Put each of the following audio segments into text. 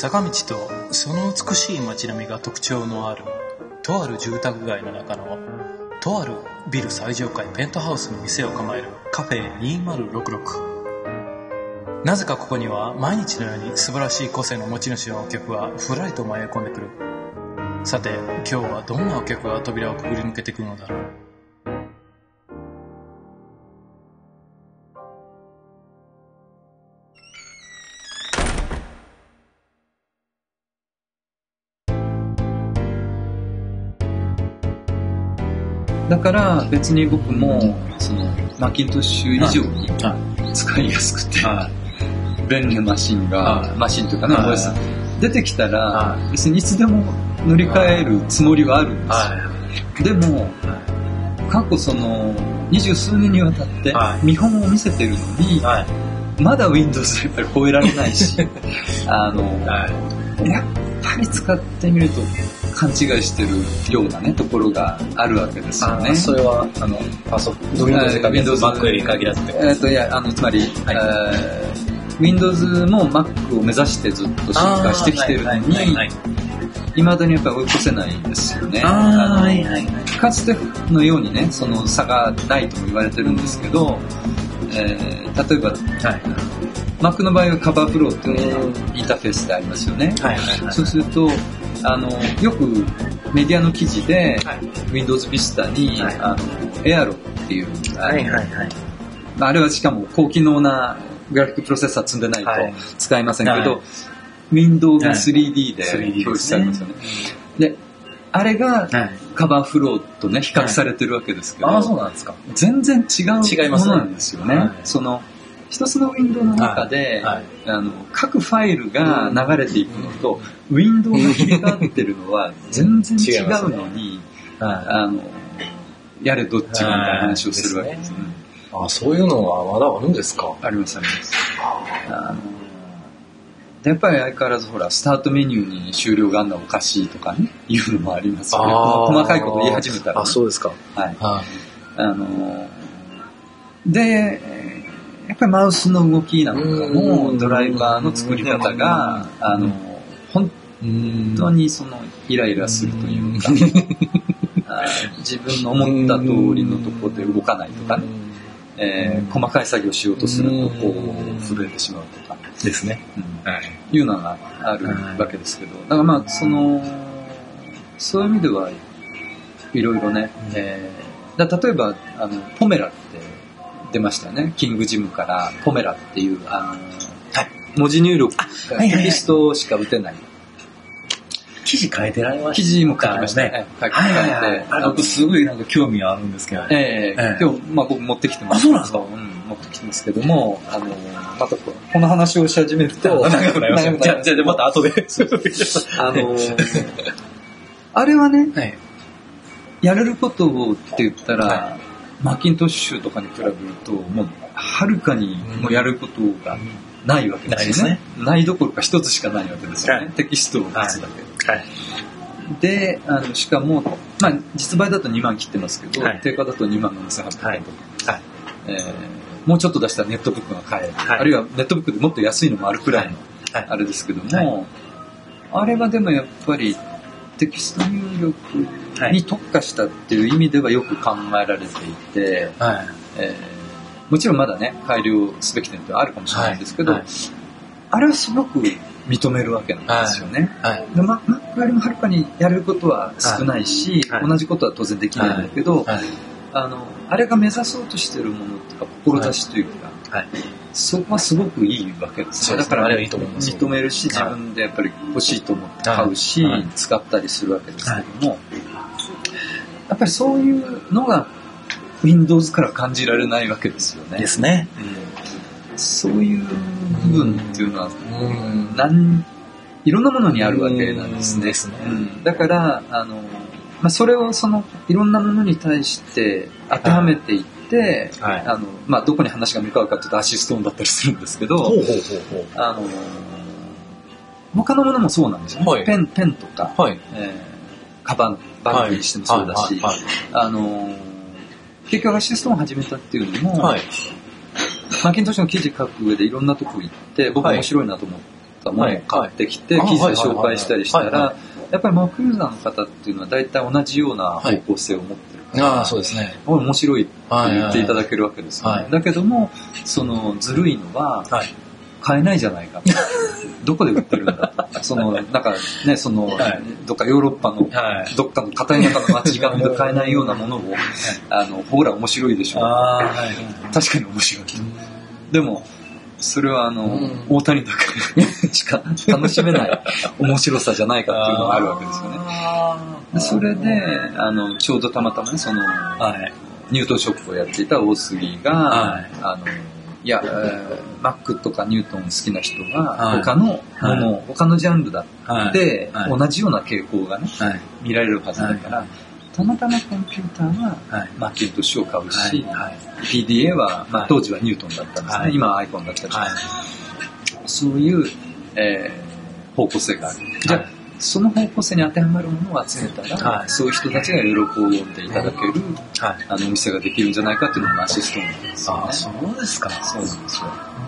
坂道とその美しい街並みが特徴のあるとある住宅街の中のとあるビル最上階ペントハウスに店を構えるカフェ2066。なぜかここには毎日のように素晴らしい個性の持ち主のお客がふらりと迷い込んでくる。さて今日はどんなお客が扉をくぐり抜けてくるのだろう。 だから別に僕もそのマッキントッシュ以上に使いやすくて便利なマシンというかね OS 出てきたら別にいつでも乗り換えるつもりはあるんですよ。でも過去その20数年にわたって見本を見せてるのにまだ Windows やっぱり超えられないしやっぱり使ってみると勘違いしてるようなねところがあるわけですよね。 それはパソコン Windows か Mac より限らずつまり、Windows も Mac を目指してずっと進化してきてるのに未だにやっぱり追い越せないんですよね。かつてのようにねその差がないとも言われてるんですけど、例えば、Mac の場合はカバーフローっていうインターフェースでありますよね。そうするとよくメディアの記事で、Windows Vista に、Aero っていうあれはしかも高機能なグラフィックプロセッサー積んでないと使えませんけど、Windows が 3D で表示されますよね。であれがカバーフローとね比較されてるわけですけど、 そうなんですか。 全然違うものなんですよね。その一つのウィンドウの中で、各ファイルが流れていくのと、ウィンドウが切り替わってるのは全然違うのに、やれどっちがみたいな話をするわけですね。 そういうのはまだあるんですか？ ありますあります。でやっぱり相変わらずほらスタートメニューに終了があるのはおかしいとかねいうのもありますよね。細かいこと言い始めたら、ね。 そうですか。 でやっぱりマウスの動きなんかもドライバーの作り方が本当にそのイライラするというか自分の思った通りのところで動かないとかね、細かい作業しようとするとこう震えてしまうとかですね、 いうのがあるわけですけど、だからまあそういう意味ではいろいろね、例えばポメラって出ましたよね。キングジムからポメラっていう文字入力テキストしか打てない。 記事変えてられました。 記事も書きましたね。 僕すごいなんか興味あるんですけど。 今日僕持ってきてます。 そうなんですか。 持ってきてますけども、またこの話をし始めると長くなります。じゃあまた後で。 あれはね、やれることをって言ったら。マッキントッシュとかに比べるともうはるかにもうやることがないわけですよね。ないどころか一つしかないわけですよね。テキストを打つだけ。でしかも実売だと2万切ってますけど、定価だと2万7800円とか、もうちょっと出したらネットブックが買える、あるいはネットブックでもっと安いのもあるくらいのあれですけども、あれはでもやっぱりテキスト入力に特化したっていう意味ではよく考えられていて、もちろんまだね改良すべき点ってあるかもしれないんですけど、あれはすごく認めるわけなんですよね。でMacよりもはるかにやれることは少ないし、同じことは当然できないんだけど、あれが目指そうとしてるものとか志というか、そこはすごくいいわけですね。だから認めるし、自分でやっぱり欲しいと思って買うし、使ったりするわけですけども、やっぱりそういうのが Windows から感じられないわけですよね。 ですね。 そういう部分っていうのはいろんなものにあるわけなんですね。だからそれをいろんなものに対して当てはめていって、どこに話が向かうかというとアシスト音だったりするんですけど、他のものもそうなんですよね。ペンとか、カバンバッグにしてもそうだし、結局アシスト音を始めたっていうのも、マッキントッシュの記事書く上でいろんなとこ行って僕面白いなと思っったものを買ってきて、記事で紹介したりしたら、やっぱりマックユーザーの方っていうのは大体同じような方向性を持ってるから、 そうですね。 面白いって言っていただけるわけですよね。だけども、ずるいのは、買えないじゃないか。どこで売ってるんだ。なんかね、どっかヨーロッパの、どっかの片田舎の街が買えないようなものを、ほら面白いでしょ。確かに面白い。でも、それは大谷だけしか楽しめない面白さじゃないかっていうのがあるわけですよね。でそれで、ちょうどたまたまね、ニュートンショップをやっていた大杉が、いや、マックとかニュートン好きな人は他のもの、他のジャンルだって同じような傾向がね、見られるはずだから、たまたまコンピューターはマッキントッシュを買うし、PDA は、当時はニュートンだったんですね。今はアイコンだったり、そういう、方向性がある。じゃあその方向性に当てはまるものを集めたら、そういう人たちが喜んでいただける、お店ができるんじゃないかっていうのがアシストなんですよね。 そうですか。 そうなんですよ。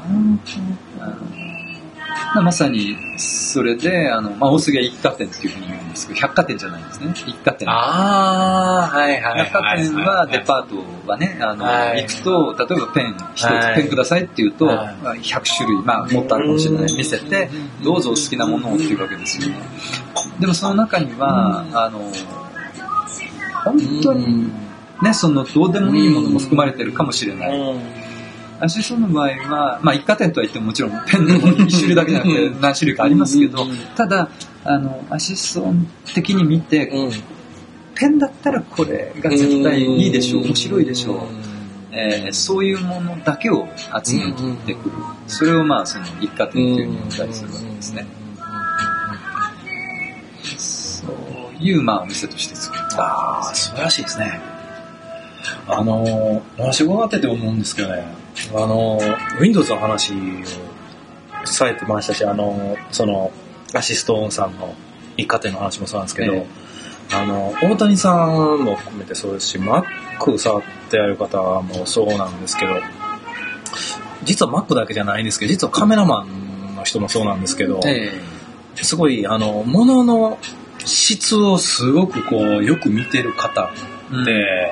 まさにそれで大杉は一貨店っていうふうに言うんですけど、百貨店じゃないんですね。一貨店。百貨店はデパートはね、行くと例えばペン一つペンくださいって言うと、100種類もっとあるかもしれない見せて、どうぞお好きなものをっていうわけですよね。でもその中には本当にね、どうでもいいものも含まれてるかもしれない。アシストの場合は、一貨店とは言ってももちろんペンの1種類だけじゃなくて何種類かありますけど、ただアシスト的に見て、ペンだったらこれが絶対いいでしょう、面白いでしょう、そういうものだけを集めてくる。それを一貨店というふうに呼んだりするわけですね。そういうお店として作る。 素晴らしいですね。私伺ってて思うんですけどね、Windows の話をされてましたし、アシストオンさんの一貨店の話もそうなんですけど、大谷さんも含めてそうですし、Mac 触ってやる方もそうなんですけど、実は Mac だけじゃないんですけど、実はカメラマンの人もそうなんですけど、すごい物の質をすごくよく見てる方で、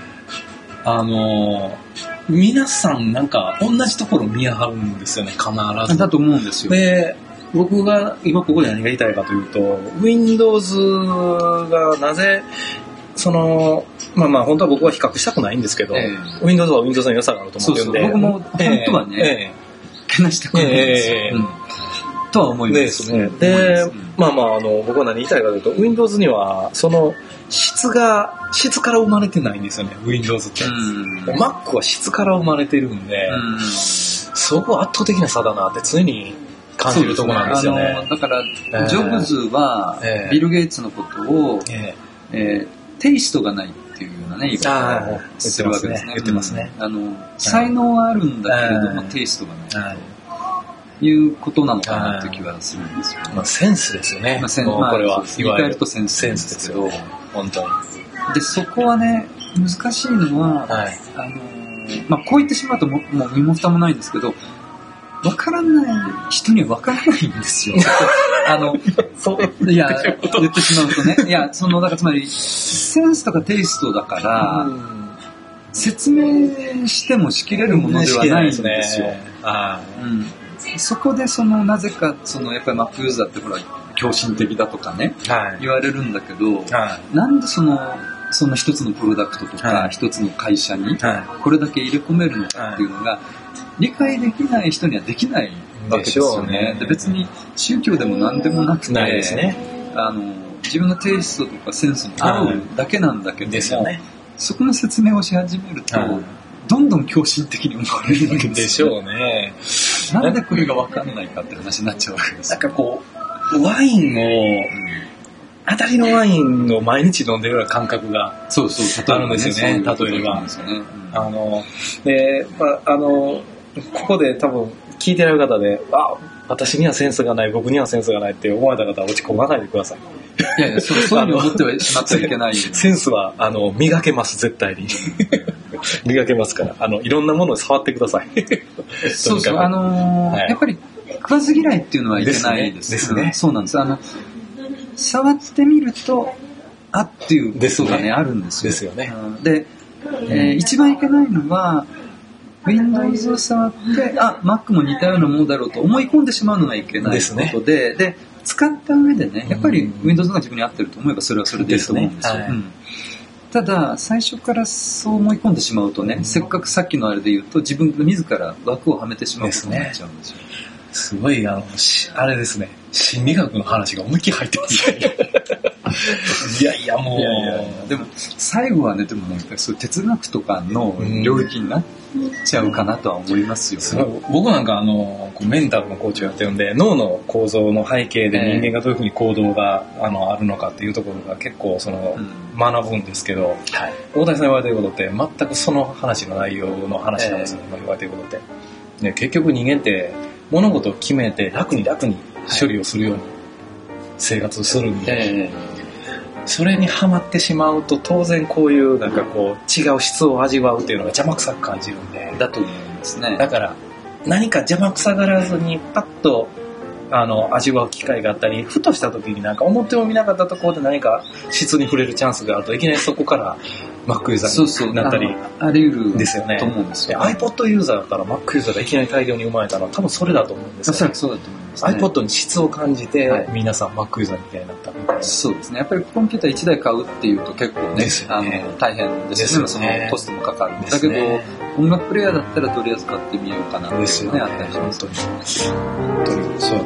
皆さんなんか同じところ見張るんですよね、必ず。 だと思うんですよ。 で、僕が今ここで何が言いたいかというと、Windows がなぜ本当は僕は比較したくないんですけど、Windows は Windows の良さがあると思うんで、 僕も本当はね、けなしたくないんですよ。とは思いますね。 で、僕は何言いたいかというと、Windows には質から生まれてないんですよね、Windows って。Mac は質から生まれてるんで、そこは圧倒的な差だなって常に感じるところなんですよね。 だから、ジョブズはビル・ゲイツのことを、テイストがないっていうようなね、言い方をするわけですね。 言ってますね。 才能はあるんだけれども、テイストがない。いうことなのかなっていう気はするんですよね。 センスですよね。 これは言い換えるとセンスですけど、 本当に。 でそこはね、難しいのは、こう言ってしまうともう身も蓋もないんですけど、分からない人には分からないんですよ。いや言ってしまうとね、だからつまりセンスとかテイストだから、説明してもしきれるものではないんですよ。そこでなぜかやっぱり Mac ユーザーってほら狂信的だとかね、言われるんだけど、なんでその一つのプロダクトとか一つの会社にこれだけ入れ込めるのかっていうのが理解できない人にはできないわけですよね。で別に宗教でも何でもなくて、自分のテイストとかセンスの合うだけなんだけども、そこの説明をし始めると、どんどん狂信的に思われるわけでしょうね。なんでこれが分かんないかって話になっちゃうわけです。 なんかワインを、当たりのワインを毎日飲んでるような感覚があるんですよね。例えば。で、ここで多分聞いてられる方で、私にはセンスがない、僕にはセンスがないって思われた方は落ち込まないでください。 いやそういうふうに思ってしまってはいけない。 センスは磨けます、絶対に。磨けますから、いろんなものを触ってください。 やっぱり比食わず嫌いっていうのはいけないです。 ですね。 そうなんです。触ってみると、あっていうことがね、あるんですよ。 ですよね。 で、一番いけないのは、Windows を触って、Mac も似たようなものだろうと思い込んでしまうのがいけないことで、使った上でね、やっぱり Windows が自分に合ってると思えばそれはそれでいいと思うんですよ。ただ、最初からそう思い込んでしまうとね、せっかくさっきのあれで言うと、自分が自ら枠をはめてしまうことになっちゃうんですよ。 すごい、あれですね、心理学の話が思いっきり入ってますね。いやいや、もう。 でも、最後はね、でもなんかそういう哲学とかの領域になっちゃうかなとは思いますよ。 僕なんかメンタルのコーチをやってるんで、脳の構造の背景で人間がどういうふうに行動があるのかっていうところが結構学ぶんですけど、大谷さん言われてることって全くその話の内容の話なんですよ、言われてることって。で、結局人間って物事を決めて楽に処理をするように生活するんで、それにハマってしまうと当然こういうなんかこう違う質を味わうっていうのが邪魔くさく感じるんで、 だと思いますね。 だから何か邪魔くさがらずにパッと味わう機会があったり、ふとした時になんか思ってもみなかったところで何か質に触れるチャンスがあるといきなりそこから Mac ユーザーになったりあり得るですよね。 と思うんですよ。 iPod ユーザーだったら Mac ユーザーがいきなり大量に生まれたのは多分それだと思うんですよ。 おそらくそうだと思いますね。 iPod に質を感じて、皆さん Mac ユーザーみたいになったみたいな。 そうですね。やっぱりコンピューター1台買うっていうと結構ね、大変ですよね。そのコストもかかるんだけど、音楽プレイヤーだったらとりあえず買ってみようかなっていうね、あったりします。 本当にそう。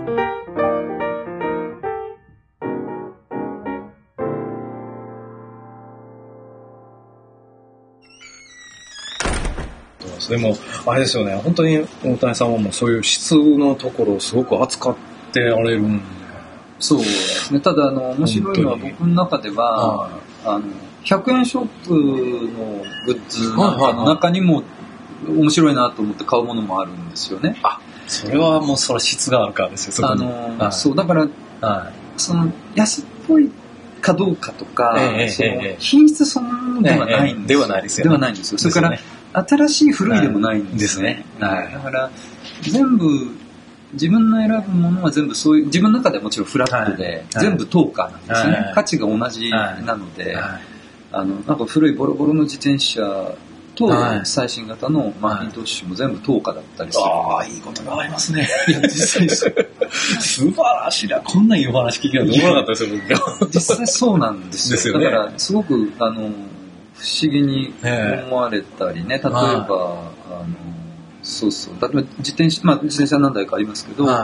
でもあれですよね、本当に大谷さんはもうそういう質のところをすごく扱ってられるんで。 そうですね。ただ面白いのは僕の中では100円ショップのグッズの中にも面白いなと思って買うものもあるんですよね。 それはもうそれ質があるからですよ。 そうだから、その安っぽいかどうかとか、その品質そのものではないんですよ。 ではないですよ。ではないんですよ。 それから新しい古いでもないんですね。だから全部自分の選ぶものは全部そういう自分の中ではもちろんフラットで、全部等価なんですね。価値が同じなので、なんか古いボロボロの自転車と最新型のマッキントッシュも全部等価だったりする。 いいことがありますね。いや実際素晴らしいな。こんないいお話聞きながら思わなかったですよ。 実際そうなんですよ。だからすごく不思議に思われたりね。例えばそうそう。例えば自転車何台かありますけど、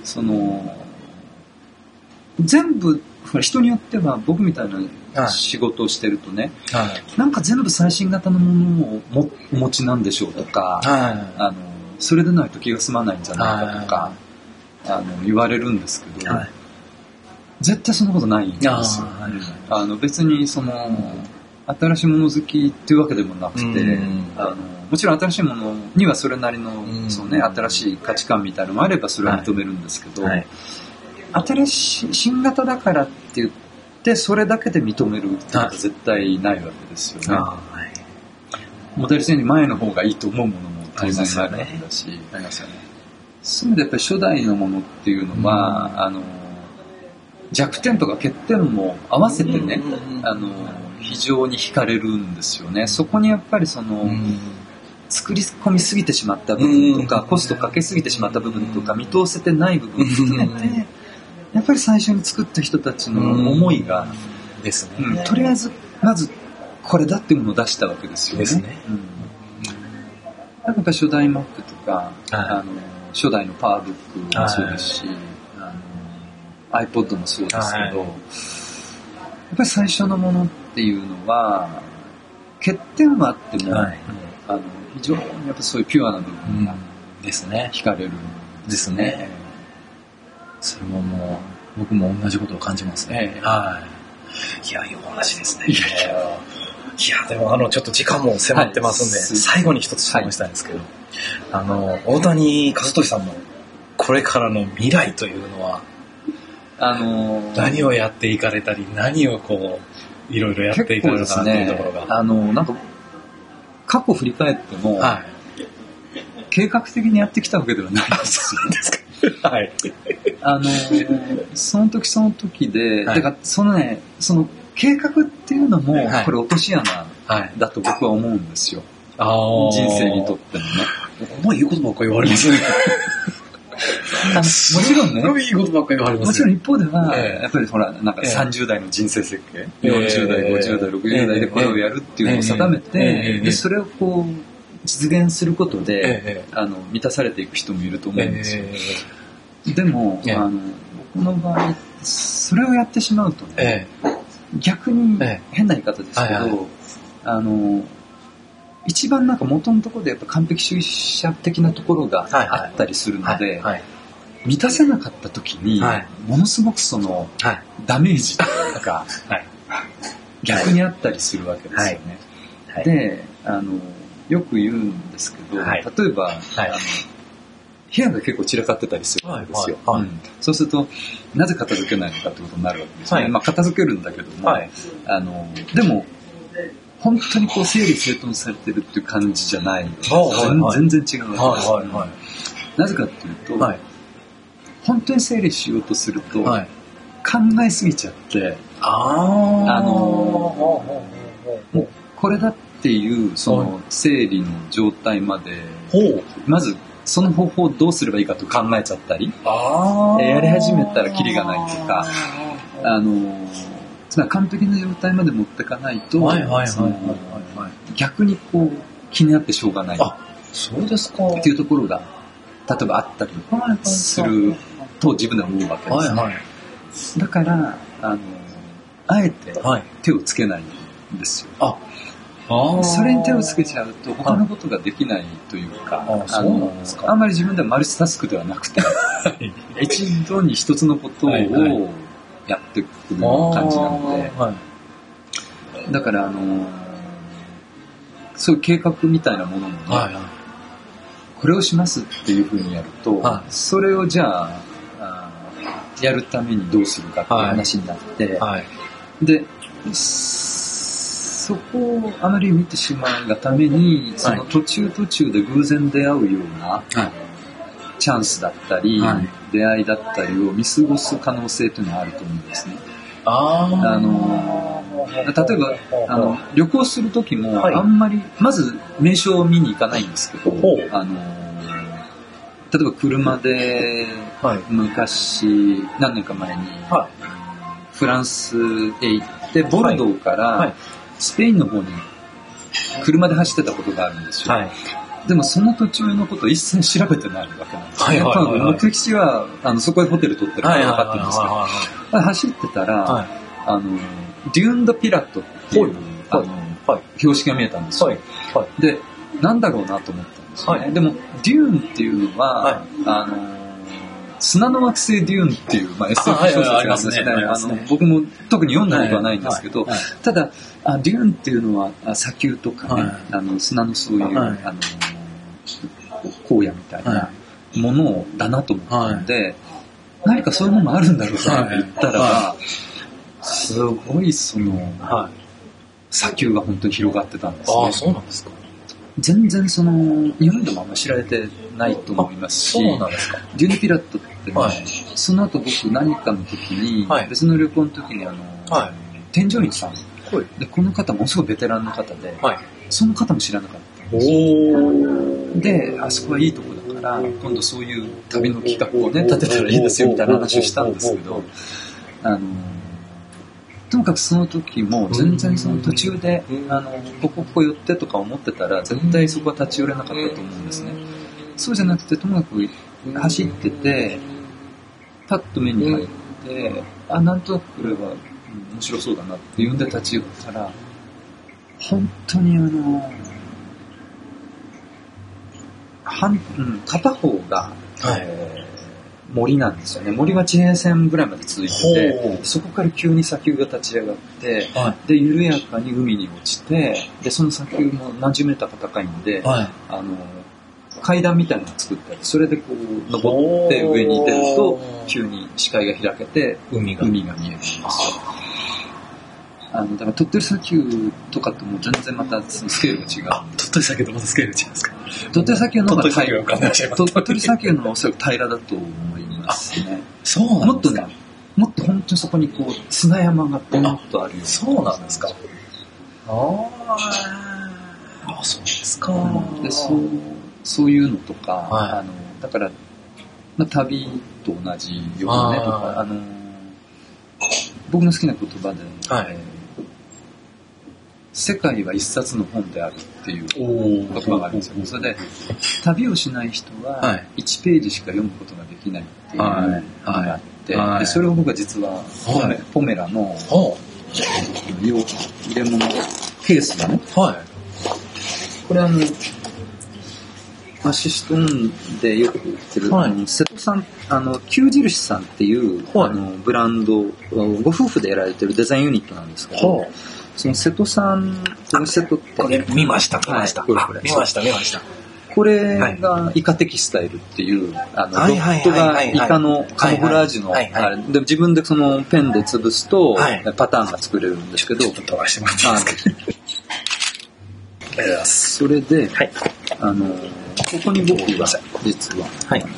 全部人によっては僕みたいな仕事をしてるとね、なんか全部最新型のものをお持ちなんでしょうとか、それでないと気が済まないんじゃないかとか言われるんですけど、絶対そんなことないんですよ。別に新しいもの好きっていうわけでもなくて、もちろん新しいものにはそれなりの、新しい価値観みたいなのもあればそれは認めるんですけど、新しい新型だからって言ってそれだけで認めるって絶対ないわけですよね。モデルチェンジ前の方がいいと思うものも当然あるわけだし、そういう意味でやっぱり初代のものっていうのは、弱点とか欠点も合わせてね、非常に惹かれるんですよね。そこにやっぱり作り込みすぎてしまった部分とか、コストかけすぎてしまった部分とか、見通せてない部分含めて、やっぱり最初に作った人たちの思いが、 ですね。 とりあえずまずこれだっていうものを出したわけですよね。 ですね。 やっぱ初代 Mac とか、初代のパワーブックもそうですし、iPod もそうですけど、やっぱり最初のものっていうのは欠点はあっても、非常にやっぱそういうピュアな部分がですね。 惹かれるですね。それももう僕も同じことを感じますね。いや、いいお話ですね。いや、でもちょっと時間も迫ってますんで、最後に一つ質問したいんですけど、大谷和俊さんのこれからの未来というのは、何をやっていかれたり、何をいろいろやっていかれるかっていうところが。 なんか過去振り返っても、計画的にやってきたわけではないんですよ。 はい。 その時その時で、だからそのね、その計画っていうのも、これ落とし穴だと僕は思うんですよ。人生にとってもね。 まあいいことばっかり言われますね。 もちろんね。 いいことばっかり言われますね。 もちろん一方では、やっぱりほら、なんか30代の人生設計、40代、50代、60代でこれをやるっていうのを定めて、で、それをこう、実現することで、満たされていく人もいると思うんですよ。でも、僕の場合、それをやってしまうとね、逆に変な言い方ですけど、一番なんか元のところでやっぱ完璧主義者的なところがあったりするので、満たせなかった時に、ものすごくその、ダメージというか、逆にあったりするわけですよね。で、よく言うんですけど、例えば、部屋が結構散らかってたりするんですよ。そうすると、なぜ片付けないのかってことになるわけですね。まあ片付けるんだけども、でも、本当にこう整理整頓されてるっていう感じじゃない。全然違うわけです。なぜかっていうと、本当に整理しようとすると、考えすぎちゃって、もうこれだっていうその整理の状態まで、まずその方法をどうすればいいかと考えちゃったり、やり始めたらキリがないとか、つまり完璧な状態まで持っていかないと、逆にこう気になってしょうがない。 そうですか。 っていうところが例えばあったりすると自分では思うわけですね。だからあえて手をつけないんですよ。それに手をつけちゃうと他のことができないというか、あんまり自分ではマルチタスクではなくて一度に一つのことをやっていく感じなので、だからそういう計画みたいなものもね、これをしますっていうふうにやると、それをじゃあやるためにどうするかっていう話になって、でそこをあまり見てしまうがために、その途中途中で偶然出会うようなチャンスだったり、出会いだったりを見過ごす可能性というのがあると思うんですね。例えば旅行する時もあんまりまず名所を見に行かないんですけど、例えば車で昔何年か前にフランスへ行ってボルドーからスペインの方に車で走ってたことがあるんですよ。でもその途中のことを一切調べてないわけなんですね。目的地はそこでホテル取ってるから分かってるんですけど、走ってたらデューン・ド・ピラットっていう標識が見えたんですよ。で、なんだろうなと思ったんですよね。でもデューンっていうのは砂の惑星デューンっていう、SF 小説があるんですね。僕も特に読んだことはないんですけど、ただデューンっていうのは砂丘とかね、砂のそういう、荒野みたいなものだなと思ったので、何かそういうものがあるんだろうなって言ったらば、すごいその、砂丘が本当に広がってたんですね。 そうなんですか。 全然その日本でもあんまり知られてないと思いますし、デューン・ピラットって、その後僕何かの時に、別の旅行の時に添乗員さんで、この方ものすごいベテランの方で、その方も知らなかったんですよ。で、あそこはいいとこだから今度そういう旅の企画をね立てたらいいですよみたいな話をしたんですけど、とにかくその時も全然その途中でここ寄ってとか思ってたら絶対そこは立ち寄れなかったと思うんですね。そうじゃなくてとにかく走っててパッと目に入ってなんとなくこれは面白そうだなって言うんで立ち寄ったら本当に片方が、森なんですよね。森は地平線ぐらいまで続いてて、そこから急に砂丘が立ち上がって、で緩やかに海に落ちて、でその砂丘も何十メーターか高いんで、階段みたいなのを作ったり、それでこう登って上に出ると急に視界が開けて海が見えるんですよ。だから鳥取砂丘とかとも全然またそのスケールが違う。 鳥取砂丘とまたスケール違うんですか。 鳥取砂丘の方が鳥取砂丘が浮かんでらっしゃいます。 鳥取砂丘のおそらく平らだと思いますね。 そうなんですか。 もっと本当にそこにこう砂山がボンとあるよ。 そうなんですか。あ、そうですか。 でそういうのとか、 はい、 だから、旅と同じようなねとか、僕の好きな言葉で、 はい、 世界は一冊の本であるっていう言葉があるんですよ。それで旅をしない人は1ページしか読むことができないっていうのがあって、でそれを僕は実はポメラの入れ物ケースがね、これアシストンでよく売ってる、瀬戸さん、旧印さんっていう、ブランド、ご夫婦でやられてるデザインユニットなんですけど、その瀬戸さん、この瀬戸って、 これ見ました。 これ見ました。 これがイカテキスタイルっていう、ドットがイカのカモフラージュの、で自分でそのペンで潰すと、パターンが作れるんですけど、 飛ばしてもらっていいですか。 それで、ここに僕が実は、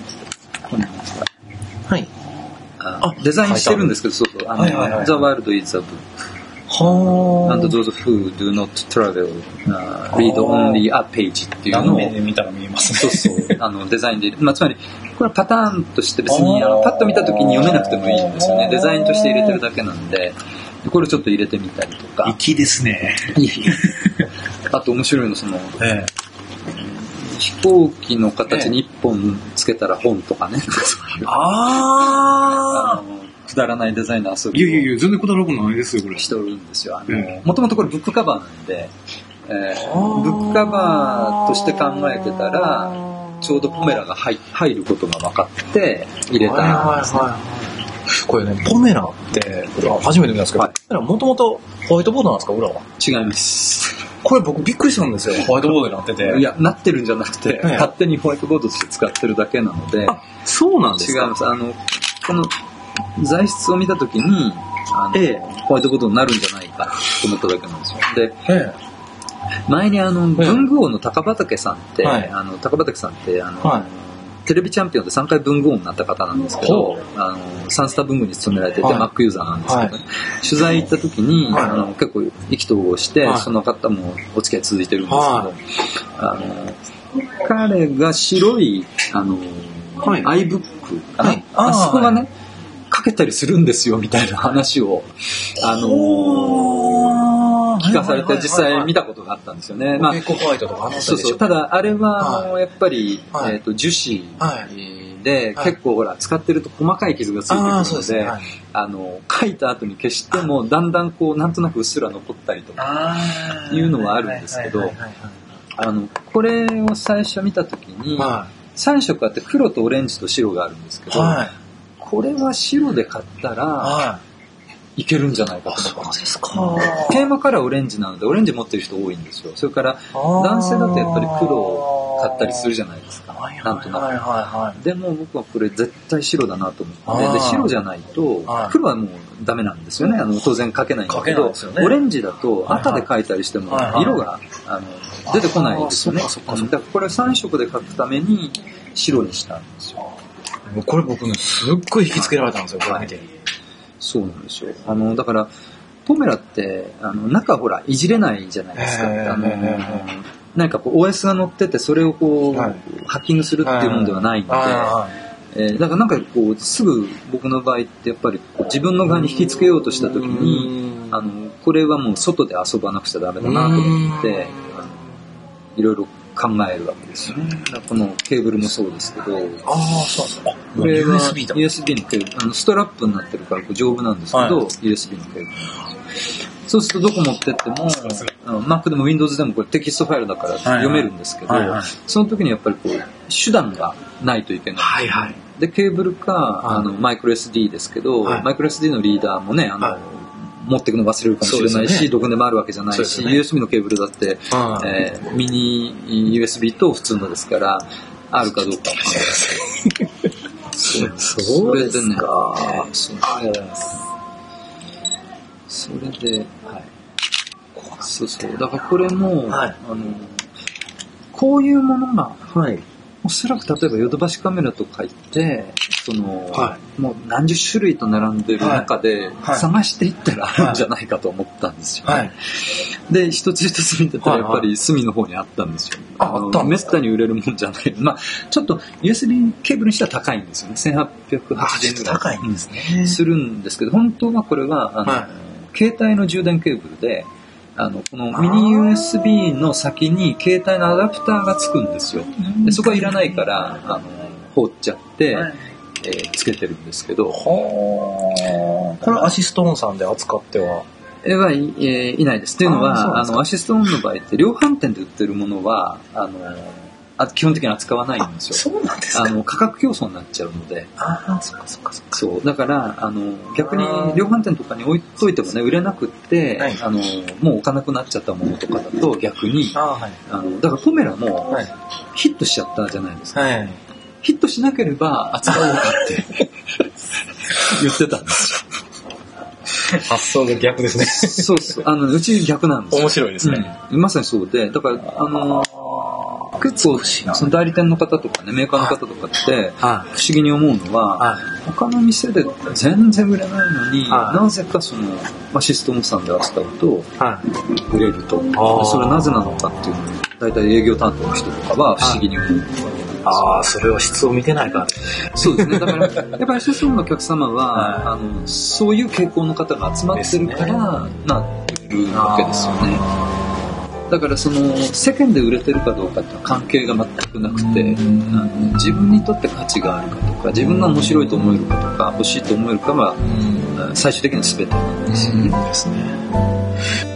デザインしてるんですけど、The World is a Book。And those who do not travel read only a page っていうのを見たら見えますね。 そうデザインで、つまりこれはパターンとして別にパッと見た時に読めなくてもいいんですよね。デザインとして入れてるだけなんで、これちょっと入れてみたりとか。 粋ですね。 あと面白いの飛行機の形に一本つけたら本とかね。くだらないデザインの遊びを。 いや、全然くだらなくないですよ、これ。 してるんですよ。もともとこれブックカバーなんで、ブックカバーとして考えてたら、ちょうどポメラが入ることが分かって入れたんですね。 これね、ポメラって、初めて見たんですけど、ポメラもともとホワイトボードなんですか、裏は。 違います。 これ僕びっくりしたんですよ、ホワイトボードになってて。 いや、なってるんじゃなくて、勝手にホワイトボードとして使ってるだけなので。 そうなんですか。 違います。この材質を見たときに、ホワイトボードになるんじゃないかと思っただけなんですよ。で、前に文具王の高畑さんって、テレビチャンピオンで3回文具王になった方なんですけど、サンスタ文具に勤められてて、Mac ユーザーなんですけど、取材行った時に、結構意気投合して、その方もお付き合い続いてるんですけど、彼が白いiBook かな、あそこがねかけたりするんですよみたいな話を聞かされて実際見たことがあったんですよね。ただあれはやっぱり樹脂で結構ほら使ってると細かい傷がついてくるので、書いた後に消してもだんだんこうなんとなくうっすら残ったりとかいうのはあるんですけど、これを最初見た時に3色あって黒とオレンジと白があるんですけど、これは白で買ったらいけるんじゃないかと思ったんです。テーマカラーオレンジなのでオレンジ持ってる人多いんですよ。それから男性だとやっぱり黒を買ったりするじゃないですか、なんとなく。でも僕はこれ絶対白だなと思って、で白じゃないと黒はもうダメなんですよね。当然描けないんだけど、オレンジだと赤で描いたりしても色が出てこないですよね。だからこれ3色で描くために白にしたんですよ。 これ僕ねすっごい引きつけられたんですよ、これ見て。 そうなんですよ。だからポメラって中ほらいじれないじゃないですか。なんかこう OS が載っててそれをこうハッキングするっていうものではないので、だからなんかこうすぐ僕の場合ってやっぱり自分の側に引きつけようとした時にこれはもう外で遊ばなくちゃダメだなと思っていろいろ考えるわけですよね。このケーブルもそうですけど、これは USB のケーブル、ストラップになってるから丈夫なんですけど、USB のケーブルなんですよ。そうするとどこ持ってっても、Mac でも Windows でもこれテキストファイルだから読めるんですけど、その時にやっぱりこう手段がないといけない。でケーブルかマイクロ SD ですけど、マイクロ SD のリーダーもね持っていくの忘れるかもしれないし、どこでもあるわけじゃないし、USB のケーブルだって、ミニ USB と普通のですからあるかどうかわかんないですけど、それでね、ありがとうございます。それで、そうだからこれも、 こういうものが、おそらく例えばヨドバシカメラとか行ってもう何十種類と並んでる中で探していったらあるんじゃないかと思ったんですよね。で一つ一つ見てたらやっぱり隅の方にあったんですよ。めったに売れるもんじゃない。まあちょっと USB ケーブルにしては高いんですよね。1880円ぐらい高いんですね。 するんですけど、本当はこれは携帯の充電ケーブルでこのミニ USB の先に携帯のアダプターがつくんですよ。でそこはいらないから放っちゃって、つけてるんですけど。 これアシストオンさんで扱ってはいないです。というのはアシストオンの場合って量販店で売ってるものは基本的に扱わないんですよ。 そうなんですか。 価格競争になっちゃうので。 そっか。 そうだから逆に量販店とかに置いといてもね売れなくって、もう置かなくなっちゃったものとかだと逆にだからポメラもヒットしちゃったじゃないですか。ヒットしなければ扱おうかって言ってたんですよ。 発想が逆ですね。 そううち逆なんですよ。 面白いですね。 まさにそうで、だから結構その代理店の方とかねメーカーの方とかって不思議に思うのは他の店で全然売れないのになぜかそのアシストオンさんで扱うと売れると。それはなぜなのかっていうのを大体営業担当の人とかは不思議に思う。 それは質を見てないから。 そうですね。だからやっぱりアシストオンのお客様はそういう傾向の方が集まってるからなってるわけですよね。だからその世間で売れてるかどうかって関係が全くなくて自分にとって価値があるかとか自分が面白いと思えるかとか欲しいと思えるかは最終的に全てなんですよね。 ですね。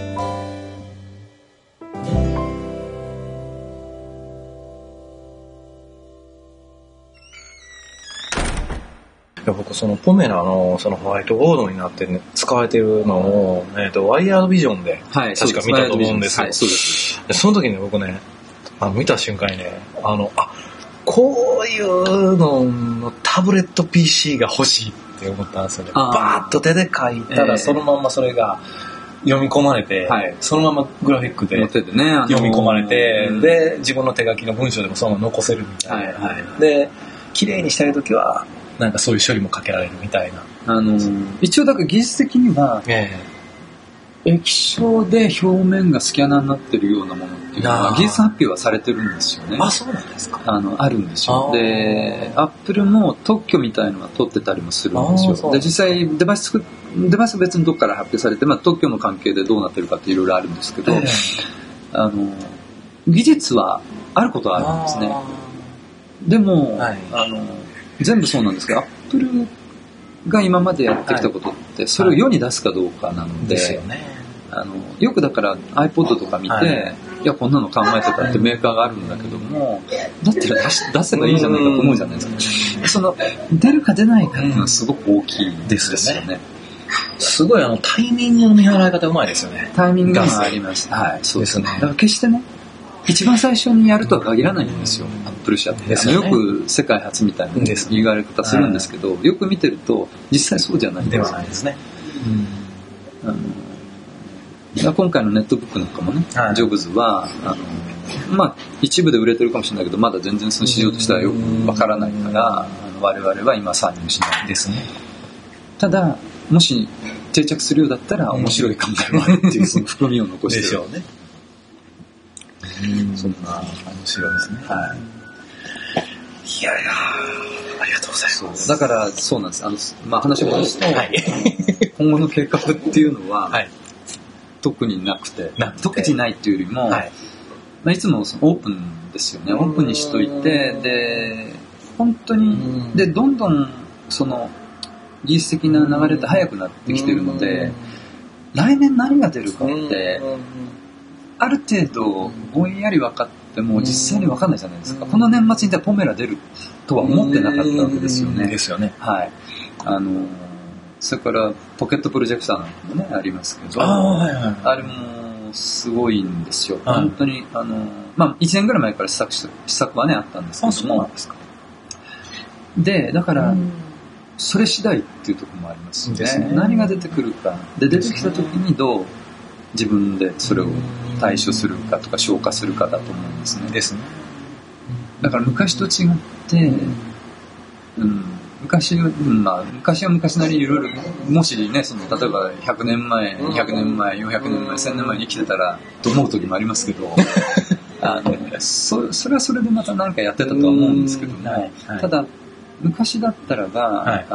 僕そのポメラのそのホワイトボードになって使われてるのをワイヤードビジョンで確か見たと思うんですよ。その時に僕ね見た瞬間にねこういうののタブレット PC が欲しいって思ったんですよね。バーッと手で書いたらそのまんまそれが読み込まれて、そのままグラフィックで読み込まれて、で自分の手書きの文章でもそのまま残せるみたいな。で綺麗にしたい時はなんかそういう処理もかけられるみたいな。 一応だから技術的には、液晶で表面がスキャナーになってるようなものっていうのは技術発表はされてるんですよね。 そうなんですか。 あるんですよ。でアップルも特許みたいのは取ってたりもするんですよ。で実際デバイスは別にどっから発表されて、特許の関係でどうなってるかっていろいろあるんですけど、技術はあることはあるんですね。でも、全部そうなんですけど、アップルが今までやってきたことってそれを世に出すかどうかなので、よくだから iPod とか見て、いやこんなの考えてたってメーカーがあるんだけども、だったら出せばいいじゃないかと思うじゃないですか。その出るか出ないかっていうのはすごく大きいですよね。 すごいタイミングの見払い方うまいですよね。 タイミングがありました。そうですね。だから決してね一番最初にやるとは限らないんですよ、アップル社って。よく世界初みたいな言われ方するんですけど、よく見てると実際そうじゃないですね。今回のネットブックなんかもね、ジョブズは一部で売れてるかもしれないけど、まだ全然その市場としてはよくわからないから、我々は今参入しないですね。ただもし定着するようだったら面白い考えもあるっていうその含みを残してるでしょうね。 そんな面白いですね。いやありがとうございます。 だからそうなんです。話を戻すと、今後の計画っていうのは、特になくて、特にないっていうよりも、いつもそのオープンですよね。オープンにしといて、で本当にでどんどんその技術的な流れって早くなってきてるので、来年何が出るかってある程度ぼんやり分かっても実際に分かんないじゃないですか。この年末にポメラ出るとは思ってなかったわけですよね。 ですよね。 それからポケットプロジェクターなんかもねありますけど、あれもすごいんですよ。本当に1年ぐらい前から試作はねあったんですけども。そうなんですか。でだからそれ次第っていうところもありますよね。何が出てくるかで出てきた時にどう自分でそれを対処するかとか消化するかだと思うんですね。 ですね。 だから昔と違って、昔は昔なりにいろいろ、もしね、例えば100年前、200年前、400年前、1000年前に生きてたらと思う時もありますけど、それはそれでまた何かやってたとは思うんですけども、ただ昔だったらば、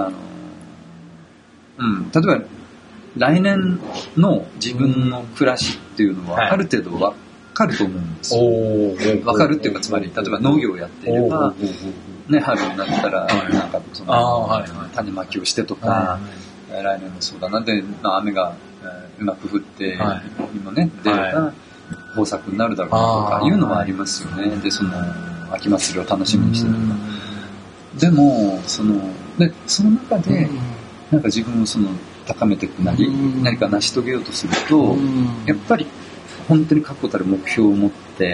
例えば来年の自分の暮らしっていうのはある程度分かると思うんですよ。分かるっていうか、つまり例えば農業をやっていれば、ね、春になったらなんか種まきをしてとか、来年もそうだなで、雨がうまく降って今ね出れば豊作になるだろうとかいうのはありますよね。で、その秋祭りを楽しみにしてるとか。でもその中でなんか自分を高めていくなり、何か成し遂げようとすると、やっぱり本当に確固たる目標を持って、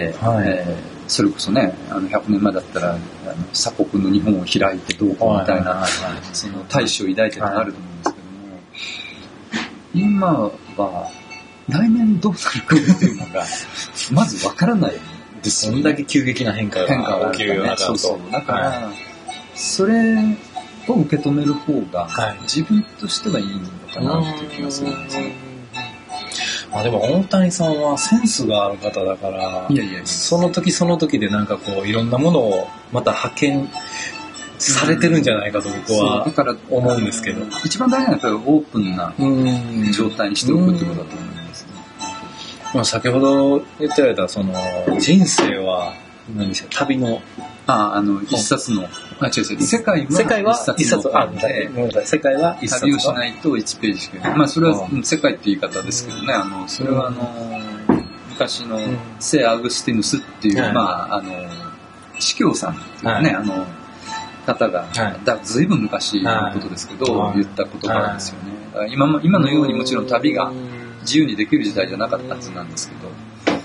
それこそね、100年前だったら鎖国の日本を開いてどうかみたいな、その大志を抱いてるのがあると思うんですけども、今は来年どうなるかっていうのがまずわからないですよね。 そんだけ急激な変化が起きるようなそうそう。だから、それを受け止める方が自分としてはいいのかなっていう気がするんですね。 でも大谷さんはセンスがある方だから、その時その時でなんかこういろんなものをまた発見されてるんじゃないかと僕は思うんですけど、 一番大事なのはやっぱりオープンな状態にしておくってことだと思いますね。 先ほど言ってられたその人生は何でしょう、旅の一冊の世界は一冊の世界は一冊旅をしないと1ページしかない。それは世界って言い方ですけどね、それは昔の聖アグスティヌスっていう司教さんっていうね、方がずいぶん昔のことですけど言った言葉ですよね。だから今のようにもちろん旅が自由にできる時代じゃなかったはずなんですけど、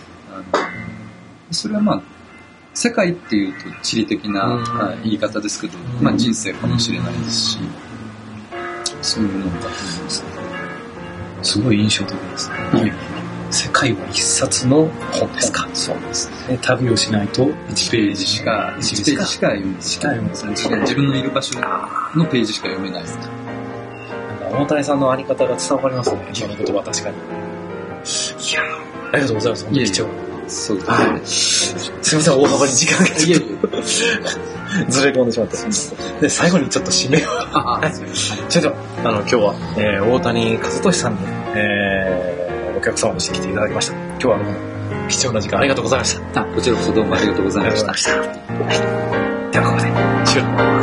それは世界っていうと地理的な言い方ですけど、人生かもしれないですし、そういうものだと思いますね。 すごい印象的ですね。世界は一冊の本ですか。 そうですね。旅をしないと1ページしか読めない。自分のいる場所のページしか読めない。 大谷さんのあり方が伝わりますね。今の言葉確かに。いやありがとうございます。貴重。 そうですね。 すみません、大幅に時間がちょっとずれ込んでしまって。で、最後にちょっと締めを。ちょっと、今日は、大谷和俊さんに、お客様をしてきていただきました。今日は貴重な時間ありがとうございました。 こちらこそどうもありがとうございました。 では、ここで終了になります。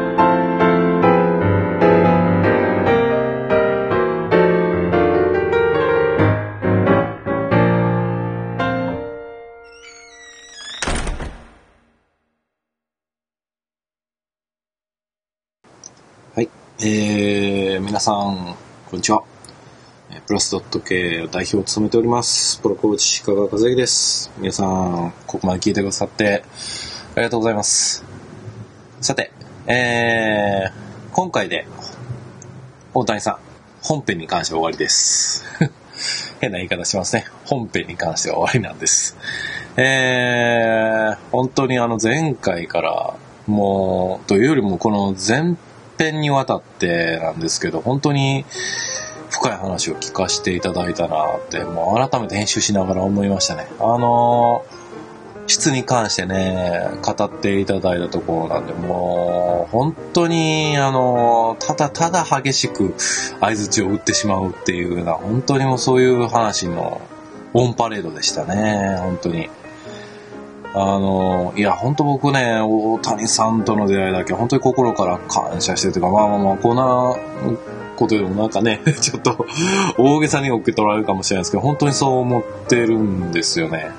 皆さん、こんにちは。プラスドット系代表を務めております。プロコーチ、鹿川和之です。皆さん、ここまで聞いてくださってありがとうございます。さて、今回で、大谷さん、本編に関しては終わりです。変な言い方しますね。本編に関しては終わりなんです。本当に前回からもうというよりもこの前編にわたってなんですけど、本当に深い話を聞かせていただいたなって、もう改めて編集しながら思いましたね。質に関してね、語っていただいたところなんで、もう本当にただ激しく相槌を打ってしまうっていうような、本当にもうそういう話のオンパレードでしたね。本当にいや本当僕ね、大谷さんとの出会いだけ本当に心から感謝してるというか、こんなことでもなんかねちょっと大げさに受け取られるかもしれないですけど、本当にそう思ってるんですよね。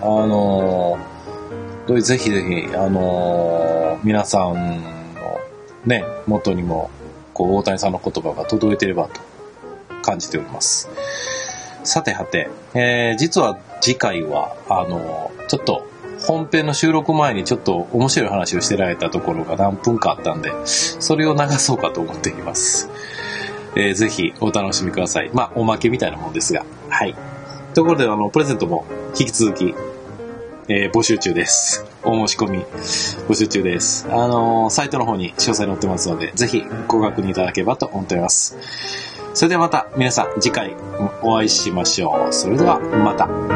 ぜひぜひ皆さんのね元にも大谷さんの言葉が届いていればと感じております。さてはて、実は次回はちょっと本編の収録前にちょっと面白い話をしてられたところが何分かあったんで、それを流そうかと思っています。ぜひお楽しみください。おまけみたいなもんですが。はい。ところでプレゼントも引き続き、募集中です。お申し込み募集中です。サイトの方に詳細載ってますので、ぜひご確認いただければと思っております。それではまた皆さん次回お会いしましょう。それではまた。